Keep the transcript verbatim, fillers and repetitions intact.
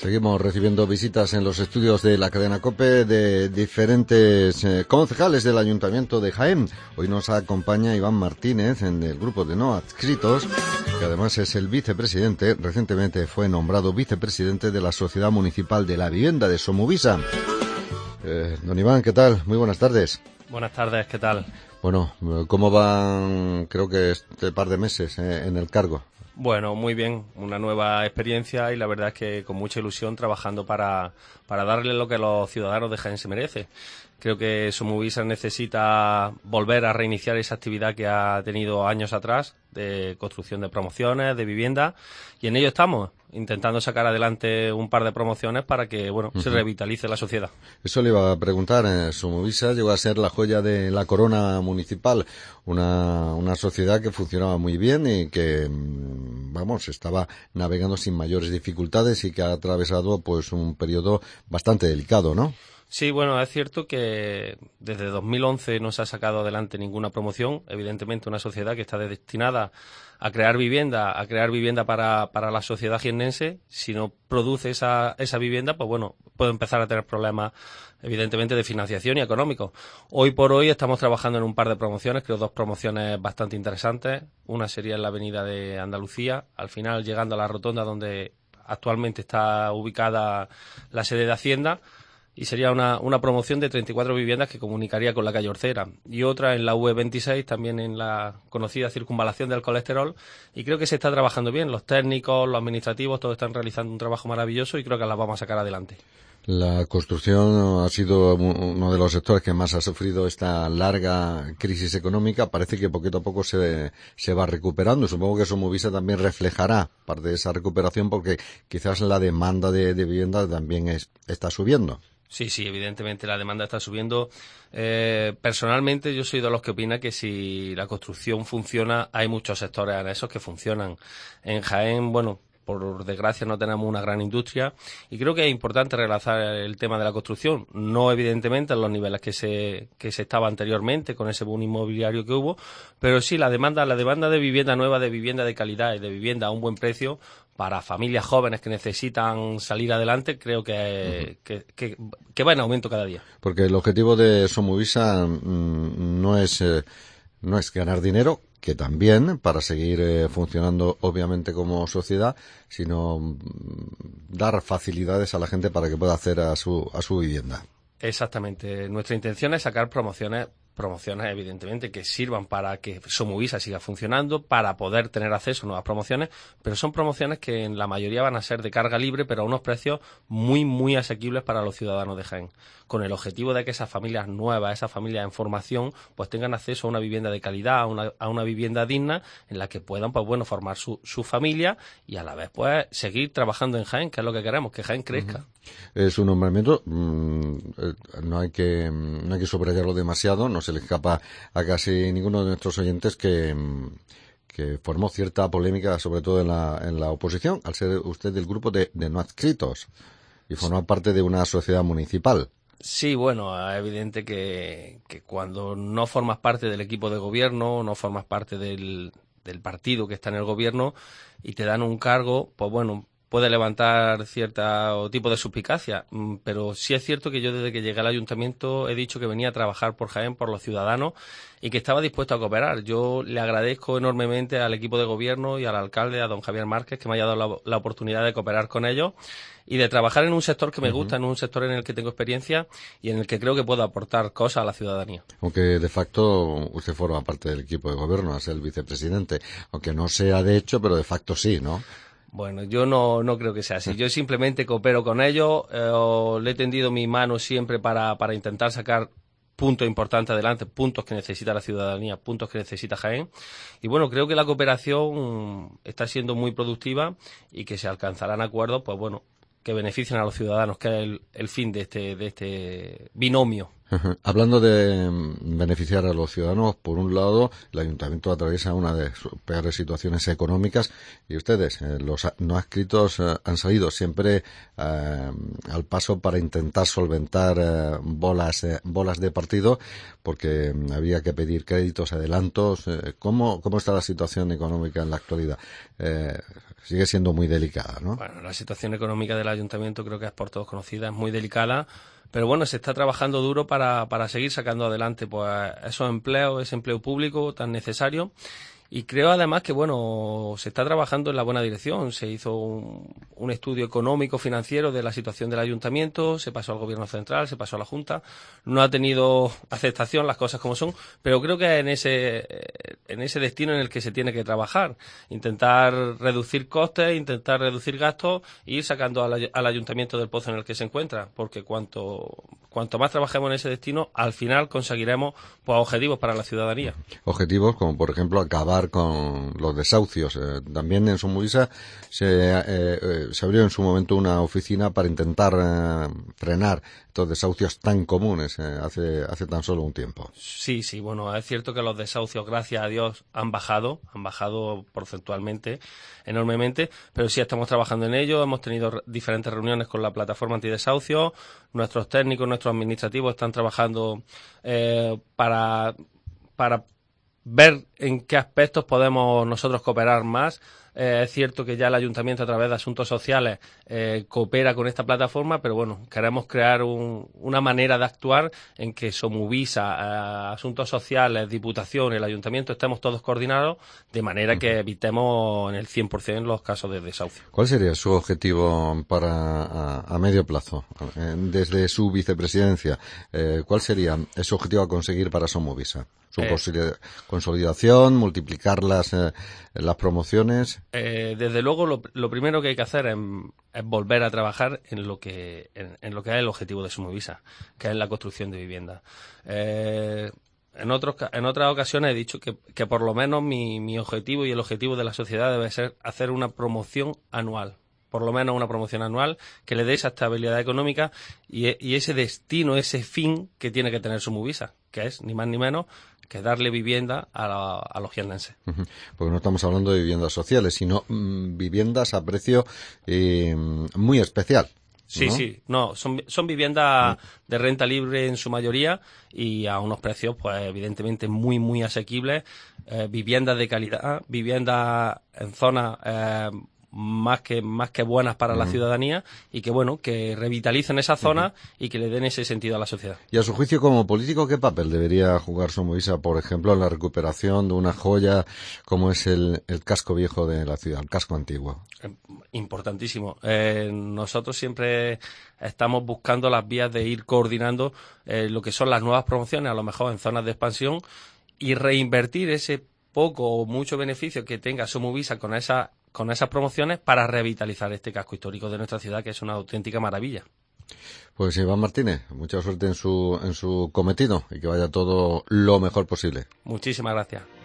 seguimos recibiendo visitas en los estudios de la cadena COPE de diferentes eh, concejales del Ayuntamiento de Jaén. Hoy nos acompaña Iván Martínez, en el grupo de no adscritos, que además es el vicepresidente. Recientemente fue nombrado vicepresidente de la Sociedad Municipal de la Vivienda de Somuvisa. Eh, don Iván, ¿qué tal? Muy buenas tardes. Buenas tardes, ¿qué tal? Bueno, ¿cómo van, creo que este par de meses eh, en el cargo? Bueno, muy bien, una nueva experiencia y la verdad es que con mucha ilusión trabajando para, para darle lo que los ciudadanos de Jaén se merecen. Creo que Somuvisa necesita volver a reiniciar esa actividad que ha tenido años atrás de construcción de promociones, de vivienda, y en ello estamos, intentando sacar adelante un par de promociones para que, bueno, uh-huh. se revitalice la sociedad. Eso le iba a preguntar. eh, Somuvisa llegó a ser la joya de la corona municipal, una, una sociedad que funcionaba muy bien y que, vamos, estaba navegando sin mayores dificultades y que ha atravesado, pues, un periodo bastante delicado, ¿no? Sí, bueno, es cierto que desde dos mil once no se ha sacado adelante ninguna promoción. Evidentemente, una sociedad que está destinada a crear vivienda, a crear vivienda para, para la sociedad jiennense. Si no produce esa, esa vivienda, pues bueno, puede empezar a tener problemas, evidentemente, de financiación y económicos. Hoy por hoy estamos trabajando en un par de promociones, creo dos promociones bastante interesantes. Una sería en la avenida de Andalucía, al final llegando a la rotonda donde actualmente está ubicada la sede de Hacienda. Y sería una, una promoción de treinta y cuatro viviendas que comunicaría con la calle Orcera. Y otra en la U E veintiséis, también en la conocida circunvalación del colesterol. Y creo que se está trabajando bien. Los técnicos, los administrativos, todos están realizando un trabajo maravilloso y creo que las vamos a sacar adelante. La construcción ha sido uno de los sectores que más ha sufrido esta larga crisis económica. Parece que poquito a poco se, se va recuperando. Supongo que Somuvisa también reflejará parte de esa recuperación porque quizás la demanda de, de vivienda también es, está subiendo. Sí, sí, evidentemente la demanda está subiendo. Eh, personalmente yo soy de los que opina que si la construcción funciona, hay muchos sectores anexos que funcionan. En Jaén, bueno, por desgracia no tenemos una gran industria y creo que es importante relanzar el tema de la construcción, no evidentemente en los niveles que se que se estaba anteriormente con ese boom inmobiliario que hubo, pero sí la demanda la demanda de vivienda nueva, de vivienda de calidad y de vivienda a un buen precio para familias jóvenes que necesitan salir adelante, creo que, uh-huh. que, que, que va en aumento cada día. Porque el objetivo de Somuvisa mmm, no es eh, no es ganar dinero, que también, para seguir eh, funcionando obviamente como sociedad, sino mmm, dar facilidades a la gente para que pueda hacer a su a su vivienda. Exactamente. Nuestra intención es sacar promociones promociones evidentemente que sirvan para que Somuvisa siga funcionando, para poder tener acceso a nuevas promociones, pero son promociones que en la mayoría van a ser de carga libre, pero a unos precios muy, muy asequibles para los ciudadanos de Jaén, con el objetivo de que esas familias nuevas, esas familias en formación, pues tengan acceso a una vivienda de calidad, a una, a una vivienda digna, en la que puedan, pues bueno, formar su, su familia y a la vez, pues, seguir trabajando en Jaén, que es lo que queremos, que Jaén crezca. Uh-huh. Es un nombramiento, mmm, no hay que, no hay que subrayarlo demasiado, no se le escapa a casi ninguno de nuestros oyentes que, que formó cierta polémica, sobre todo en la, en la oposición, al ser usted del grupo de, de no adscritos y formar parte de una sociedad municipal. Sí, bueno, es evidente que, que cuando no formas parte del equipo de gobierno, no formas parte del, del partido que está en el gobierno y te dan un cargo, pues bueno, puede levantar cierto tipo de suspicacia, pero sí es cierto que yo desde que llegué al ayuntamiento he dicho que venía a trabajar por Jaén, por los ciudadanos y que estaba dispuesto a cooperar. Yo le agradezco enormemente al equipo de gobierno y al alcalde, a don Javier Márquez, que me haya dado la, la oportunidad de cooperar con ellos y de trabajar en un sector que me gusta, uh-huh. en un sector en el que tengo experiencia y en el que creo que puedo aportar cosas a la ciudadanía. Aunque de facto usted forma parte del equipo de gobierno, es el vicepresidente, aunque no sea de hecho, pero de facto sí, ¿no? Bueno, yo no, no creo que sea así. Yo simplemente coopero con ellos, eh, le he tendido mi mano siempre para, para intentar sacar puntos importantes adelante, puntos que necesita la ciudadanía, puntos que necesita Jaén. Y bueno, creo que la cooperación está siendo muy productiva y que se alcanzarán acuerdos, pues bueno, que beneficien a los ciudadanos, que es el, el fin de este, de este binomio. Hablando de beneficiar a los ciudadanos, por un lado, el ayuntamiento atraviesa una de sus peores situaciones económicas y ustedes, eh, los no adscritos, eh, han salido siempre eh, al paso para intentar solventar eh, bolas eh, bolas de partido, porque mm, había que pedir créditos, adelantos. Eh, ¿cómo, ¿Cómo está la situación económica en la actualidad? Eh, sigue siendo muy delicada, ¿no? Bueno, la situación económica del ayuntamiento creo que es por todos conocida, es muy delicada. Pero bueno, se está trabajando duro para, para seguir sacando adelante pues esos empleos, ese empleo público tan necesario. Y creo además que, bueno, se está trabajando en la buena dirección. Se hizo un, un estudio económico, financiero de la situación del ayuntamiento, se pasó al gobierno central, se pasó a la Junta. No ha tenido aceptación las cosas como son, pero creo que en ese, en ese destino en el que se tiene que trabajar. Intentar reducir costes, intentar reducir gastos e ir sacando al, al ayuntamiento del pozo en el que se encuentra. Porque cuanto, cuanto más trabajemos en ese destino, al final conseguiremos pues, objetivos para la ciudadanía. Objetivos como, por ejemplo, acabar con los desahucios. Eh, también en Somuvisa se, eh, eh, se abrió en su momento una oficina para intentar eh, frenar estos desahucios tan comunes eh, hace, hace tan solo un tiempo. Sí, sí, bueno, es cierto que los desahucios, gracias a Dios, han bajado, han bajado porcentualmente, enormemente, pero sí estamos trabajando en ello, hemos tenido diferentes reuniones con la plataforma antidesahucios, nuestros técnicos, nuestros administrativos están trabajando eh, para, para ver en qué aspectos podemos nosotros cooperar más. Eh, es cierto que ya el ayuntamiento a través de asuntos sociales eh, coopera con esta plataforma, pero bueno, queremos crear un, una manera de actuar en que Somuvisa, eh, asuntos sociales, Diputación, el ayuntamiento estemos todos coordinados de manera que evitemos en el cien por ciento los casos de desahucio. ¿Cuál sería su objetivo para a, a medio plazo? Eh, desde su vicepresidencia, eh, ¿cuál sería ese objetivo a conseguir para Somuvisa? Su eh, consolidación, multiplicar las, eh, las promociones. Eh, desde luego, lo, lo primero que hay que hacer es, es volver a trabajar en lo que en, en lo que es el objetivo de Somuvisa, que es la construcción de viviendas. Eh, en otros en otras ocasiones he dicho que, que por lo menos mi, mi objetivo y el objetivo de la sociedad debe ser hacer una promoción anual. Por lo menos una promoción anual que le dé esa estabilidad económica y, y ese destino, ese fin que tiene que tener Somuvisa, que es ni más ni menos que darle vivienda a, la, a los jiennenses. Uh-huh. Porque no estamos hablando de viviendas sociales, sino mmm, viviendas a precio eh, muy especial. Sí, ¿no? sí, no, son, son viviendas uh-huh. de renta libre en su mayoría y a unos precios, pues evidentemente muy, muy asequibles. Eh, viviendas de calidad, viviendas en zonas eh, más que más que buenas para uh-huh. la ciudadanía y que bueno que revitalicen esa zona uh-huh. y que le den ese sentido a la sociedad. Y a su juicio, como político, ¿qué papel debería jugar Somuvisa, por ejemplo, en la recuperación de una joya como es el, el casco viejo de la ciudad, el casco antiguo? Eh, importantísimo. Eh, nosotros siempre estamos buscando las vías de ir coordinando eh, lo que son las nuevas promociones, a lo mejor en zonas de expansión, y reinvertir ese poco o mucho beneficio que tenga Somuvisa con esa con esas promociones para revitalizar este casco histórico de nuestra ciudad, que es una auténtica maravilla. Pues Iván Martínez, mucha suerte en su en su cometido y que vaya todo lo mejor posible. Muchísimas gracias.